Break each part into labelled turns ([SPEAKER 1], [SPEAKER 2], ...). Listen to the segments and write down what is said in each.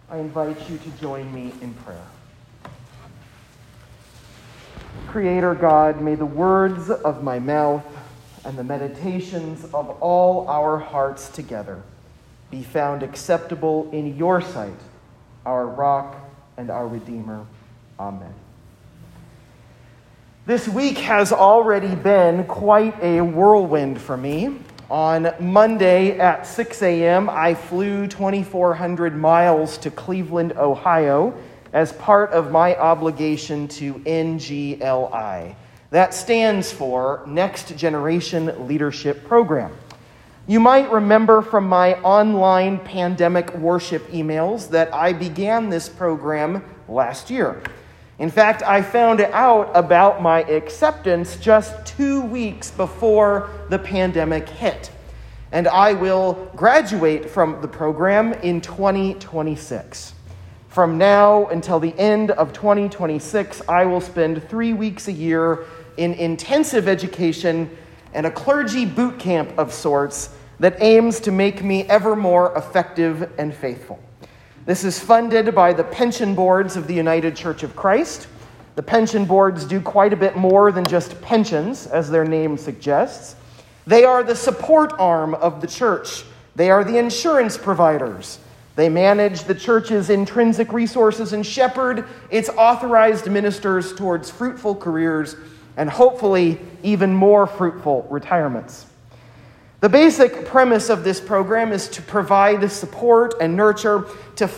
[SPEAKER 1] I invite you to join me in prayer. Creator God, may the words of my mouth and the meditations of all our hearts together be found acceptable in your sight, our rock and our Redeemer. Amen. This week has already been quite a whirlwind for me. On Monday at 6 a.m., I flew 2,400 miles to Cleveland, Ohio, as part of my obligation to NGLI. That stands for Next Generation Leadership Program. You might remember from my online pandemic worship emails that I began this program last year. In fact, I found out about my acceptance just 2 weeks before the pandemic hit. And I will graduate from the program in 2026. From now until the end of 2026, I will spend 3 weeks a year in intensive education and a clergy boot camp of sorts that aims to make me ever more effective and faithful. This is funded by the pension boards of the United Church of Christ. The pension boards do quite a bit more than just pensions, as their name suggests. They are the support arm of the church. They are the insurance providers. They manage the church's intrinsic resources and shepherd its authorized ministers towards fruitful careers and hopefully even more fruitful retirements. The basic premise of this program is to provide support and nurture to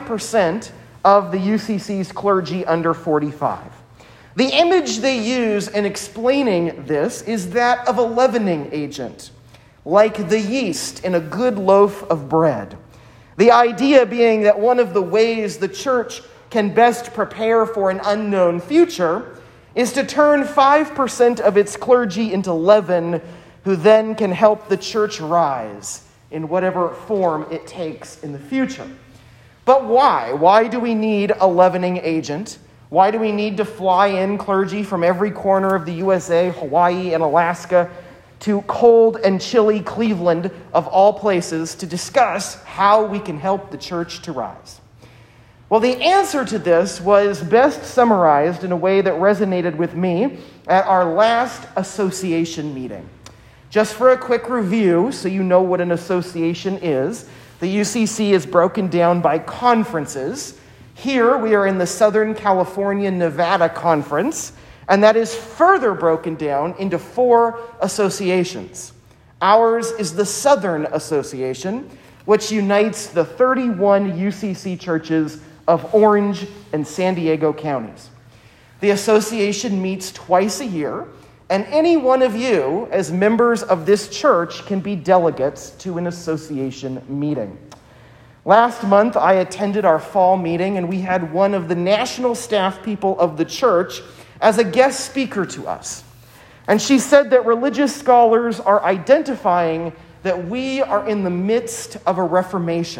[SPEAKER 1] 5% of the UCC's clergy under 45. The image they use in explaining this is that of a leavening agent, like the yeast in a good loaf of bread. The idea being that one of the ways the church can best prepare for an unknown future is to turn 5% of its clergy into leaven, who then can help the church rise in whatever form it takes in the future. But why? Why do we need a leavening agent? Why do we need to fly in clergy from every corner of the USA, Hawaii, and Alaska to cold and chilly Cleveland, of all places, to discuss how we can help the church to rise? Well, the answer to this was best summarized in a way that resonated with me at our last association meeting. Just for a quick review, so you know what an association is, the UCC is broken down by conferences. Here we are in the Southern California Nevada Conference, and that is further broken down into 4 associations. Ours is the Southern Association, which unites the 31 UCC churches of Orange and San Diego counties. The association meets twice a year, and any one of you, as members of this church, can be delegates to an association meeting. Last month, I attended our fall meeting, and we had one of the national staff people of the church as a guest speaker to us. And she said that religious scholars are identifying that we are in the midst of a reformation.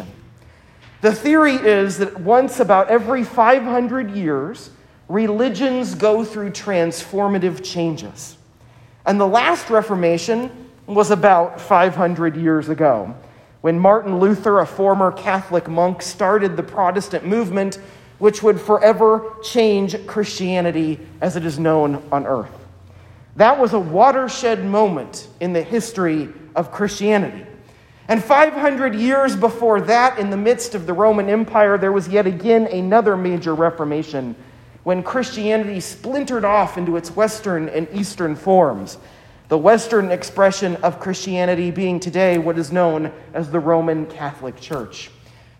[SPEAKER 1] The theory is that once about every 500 years, religions go through transformative changes. And the last Reformation was about 500 years ago, when Martin Luther, a former Catholic monk, started the Protestant movement, which would forever change Christianity as it is known on earth. That was a watershed moment in the history of Christianity. And 500 years before that, in the midst of the Roman Empire, there was yet again another major Reformation, when Christianity splintered off into its Western and Eastern forms. The Western expression of Christianity being today what is known as the Roman Catholic Church.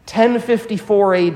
[SPEAKER 1] 1054 AD,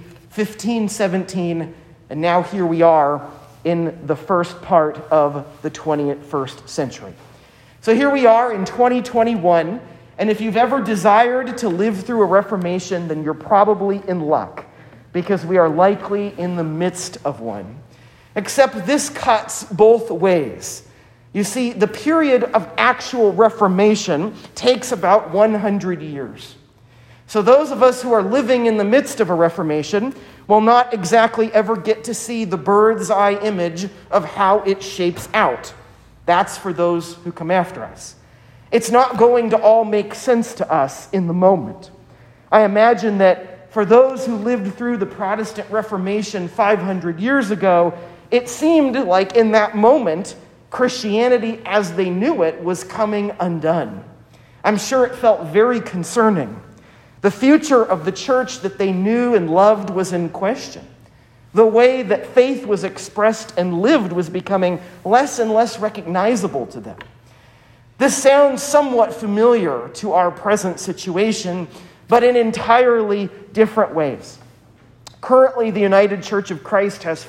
[SPEAKER 1] 1517, and now here we are in the first part of the 21st century. So here we are in 2021, and if you've ever desired to live through a Reformation, then you're probably in luck, because we are likely in the midst of one. Except this cuts both ways. You see, the period of actual Reformation takes about 100 years. So those of us who are living in the midst of a Reformation will not exactly ever get to see the bird's eye image of how it shapes out. That's for those who come after us. It's not going to all make sense to us in the moment. I imagine that for those who lived through the Protestant Reformation 500 years ago, it seemed like in that moment, Christianity as they knew it was coming undone. I'm sure it felt very concerning. The future of the church that they knew and loved was in question. The way that faith was expressed and lived was becoming less and less recognizable to them. This sounds somewhat familiar to our present situation, but in entirely different ways. Currently, the United Church of Christ has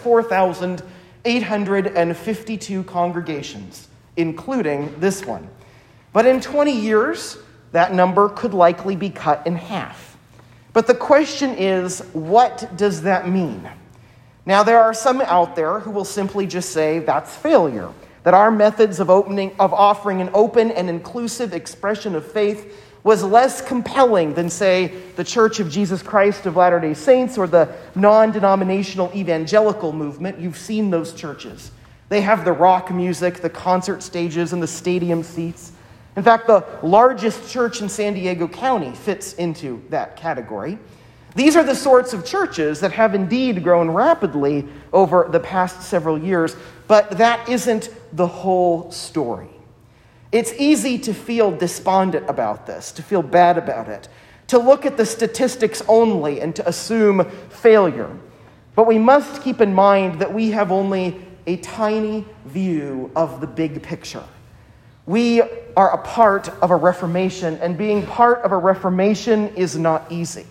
[SPEAKER 1] 4,852 congregations, including this one. But in 20 years, that number could likely be cut in half. But the question is, what does that mean? Now, there are some out there who will simply just say that's failure, that our methods of offering an open and inclusive expression of faith was less compelling than, say, the Church of Jesus Christ of Latter-day Saints or the non-denominational evangelical movement. You've seen those churches. They have the rock music, the concert stages, and the stadium seats. In fact, the largest church in San Diego County fits into that category. These are the sorts of churches that have indeed grown rapidly over the past several years, but that isn't the whole story. It's easy to feel despondent about this, to feel bad about it, to look at the statistics only and to assume failure. But we must keep in mind that we have only a tiny view of the big picture. We are a part of a reformation, and being part of a reformation is not easy.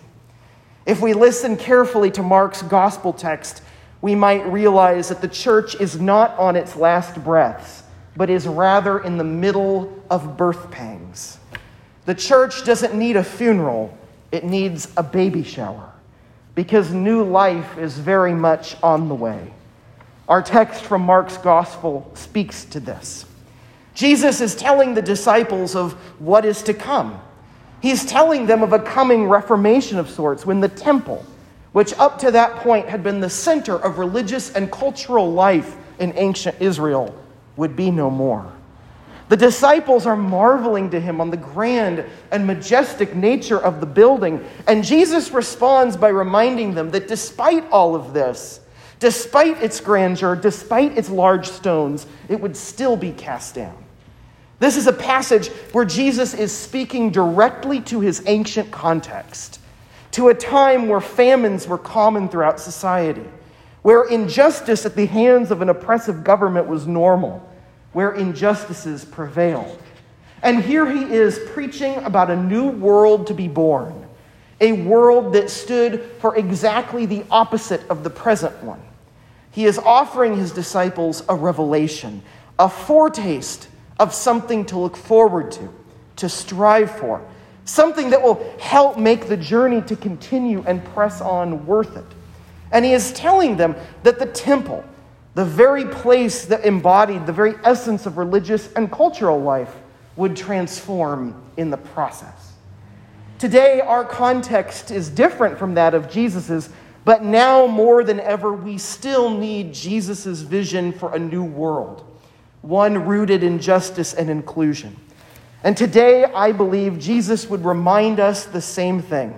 [SPEAKER 1] If we listen carefully to Mark's gospel text, we might realize that the church is not on its last breaths, but is rather in the middle of birth pangs. The church doesn't need a funeral, it needs a baby shower, because new life is very much on the way. Our text from Mark's gospel speaks to this. Jesus is telling the disciples of what is to come. He's telling them of a coming reformation of sorts when the temple, which up to that point had been the center of religious and cultural life in ancient Israel, would be no more. The disciples are marveling to him on the grand and majestic nature of the building, and Jesus responds by reminding them that despite all of this, despite its grandeur, despite its large stones, it would still be cast down. This is a passage where Jesus is speaking directly to his ancient context, to a time where famines were common throughout society, where injustice at the hands of an oppressive government was normal, where injustices prevailed. And here he is preaching about a new world to be born, a world that stood for exactly the opposite of the present one. He is offering his disciples a revelation, a foretaste of something to look forward to strive for, something that will help make the journey to continue and press on worth it. And he is telling them that the temple, the very place that embodied the very essence of religious and cultural life, would transform in the process. Today, our context is different from that of Jesus's, but now more than ever, we still need Jesus's vision for a new world, one rooted in justice and inclusion. And today, I believe Jesus would remind us the same thing.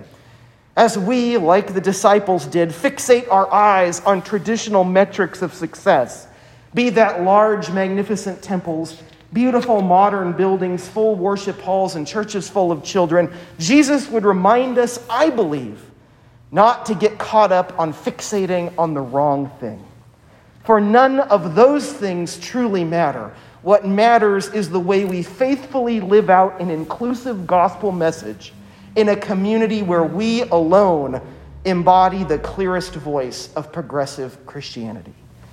[SPEAKER 1] As we, like the disciples did, fixate our eyes on traditional metrics of success, be that large, magnificent temples, beautiful modern buildings, full worship halls, and churches full of children, Jesus would remind us, I believe, not to get caught up on fixating on the wrong thing. For none of those things truly matter. What matters is the way we faithfully live out an inclusive gospel message in a community where we alone embody the clearest voice of progressive Christianity.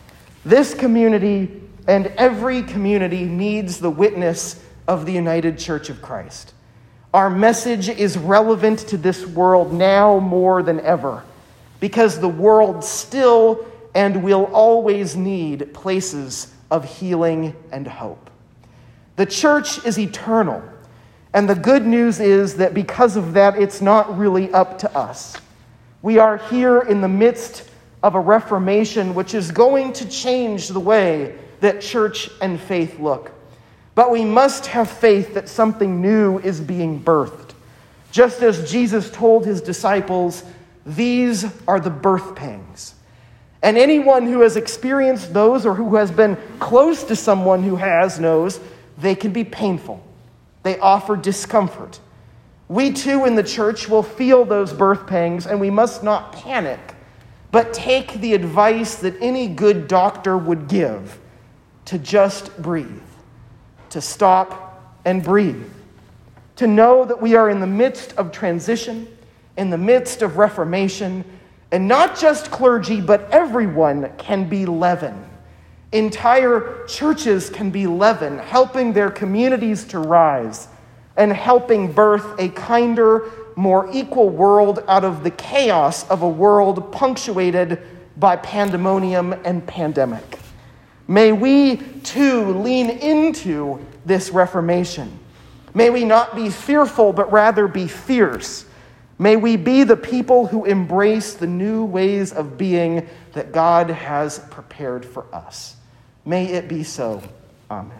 [SPEAKER 1] This community and every community needs the witness of the United Church of Christ. Our message is relevant to this world now more than ever, because the world still and will always need places of healing and hope. The church is eternal. And the good news is that because of that, it's not really up to us. We are here in the midst of a reformation which is going to change the way that church and faith look. But we must have faith that something new is being birthed. Just as Jesus told his disciples, These are the birth pangs. And anyone who has experienced those or who has been close to someone who has knows they can be painful. They offer discomfort. We too in the church will feel those birth pangs, and we must not panic, but take the advice that any good doctor would give to just breathe, to stop and breathe, to know that we are in the midst of transition, in the midst of reformation, and not just clergy, but everyone can be leaven. Entire churches can be leaven, helping their communities to rise and helping birth a kinder, more equal world out of the chaos of a world punctuated by pandemonium and pandemic. May we, too, lean into this reformation. May we not be fearful, but rather be fierce. May we be the people who embrace the new ways of being that God has prepared for us. May it be so. Amen.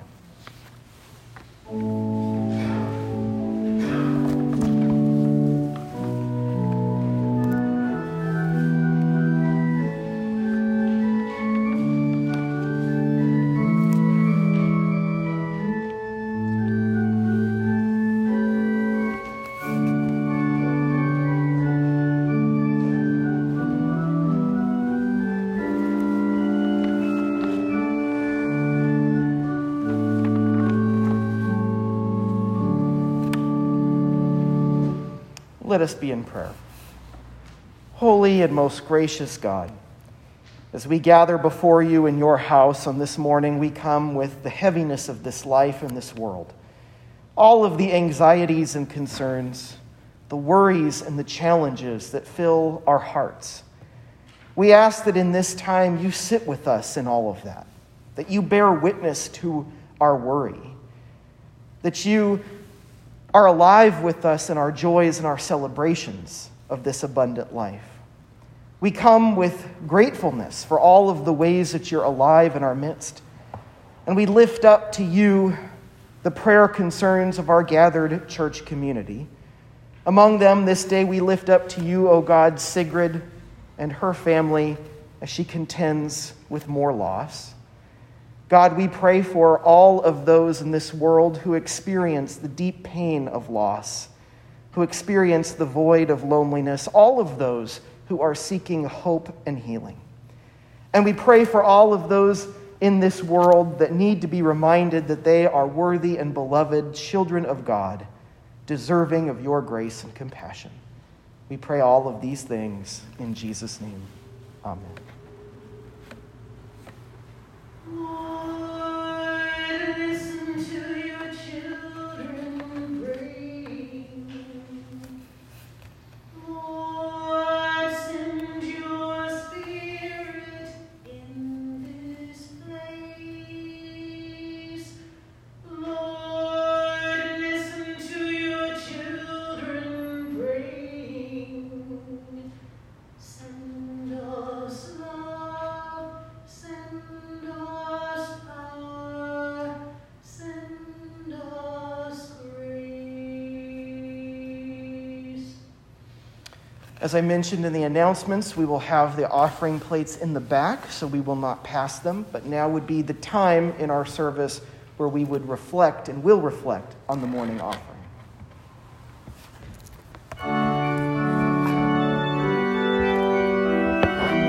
[SPEAKER 1] Let us be in prayer. Holy and most gracious God, as we gather before you in your house on this morning, we come with the heaviness of this life and this world. All of the anxieties and concerns, the worries and the challenges that fill our hearts. We ask that in this time you sit with us in all of that you bear witness to our worry, that you are alive with us in our joys and our celebrations of this abundant life. We come with gratefulness for all of the ways that you're alive in our midst, and we lift up to you the prayer concerns of our gathered church community. Among them this day we lift up to you, O God, Sigrid and her family as she contends with more loss. God, we pray for all of those in this world who experience the deep pain of loss, who experience the void of loneliness, all of those who are seeking hope and healing. And we pray for all of those in this world that need to be reminded that they are worthy and beloved children of God, deserving of your grace and compassion. We pray all of these things in Jesus' name. Amen. As I mentioned in the announcements, we will have the offering plates in the back, so we will not pass them. But now would be the time in our service where we would reflect and will reflect on the morning offering.